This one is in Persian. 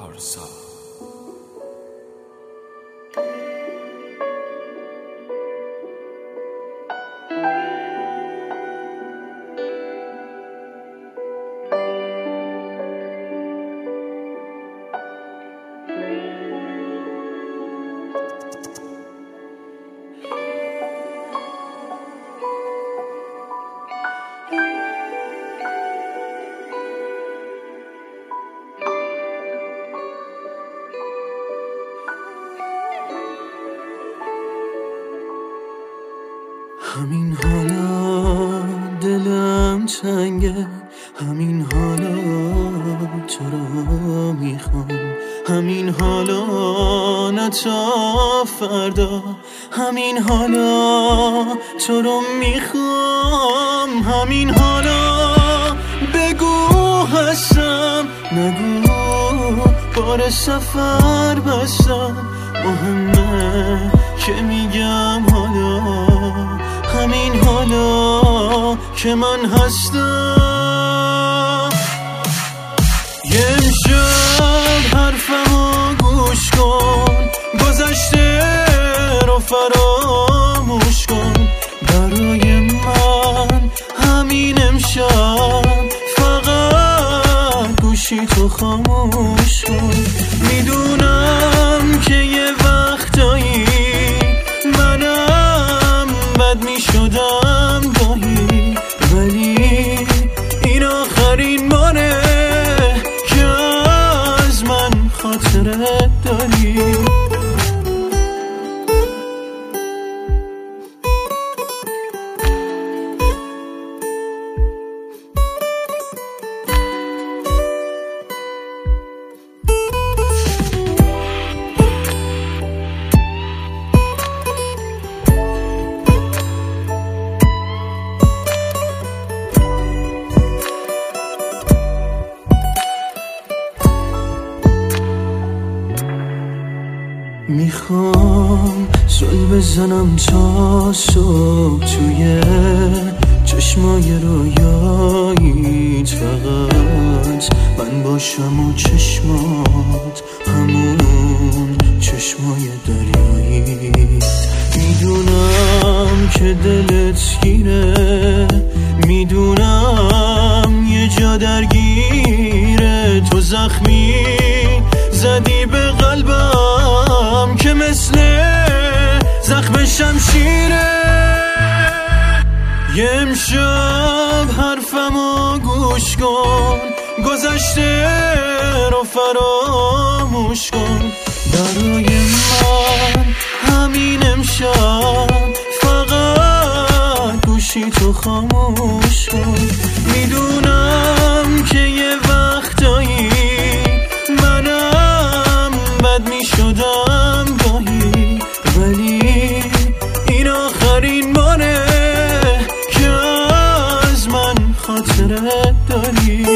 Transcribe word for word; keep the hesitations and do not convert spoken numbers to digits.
پارسا. همین حالا دلم تنگه، همین حالا تو رو میخوام، همین حالا نه تا فردا، همین حالا تو رو میخوام، همین حالا بگو هستم، نگو بار سفر بستم، مهمه که میگم حالا، همین حالا که من هستم. یه امشب حرفمو گوش کن، گذشته رو فراموش کن، برای من همین امشب فقط گوشی تو خاموش کن. میدونم که یه وقتایی منم بد می شدم گاهی، ولی این آخرین باره که از من خاطرت داری. میخوام زل بزنم تا صبح توی چشمای رویاییت، فقط من باشم و چشمات همون چشمای دریاییت. میدونم که دلت گیره، میدونم یه جا درگیره، تو زخمی زدی به قلبم که مثل زخم شمشیره. یه امشب حرفمو گوش کن، گذشته رو فراموش کن، برای من همین امشب فقط گوشی تو خاموش کن. میدونم که یه وقتایی منم بد می شدم گاهی، ولی این آخرین باره که از من خاطرت داری.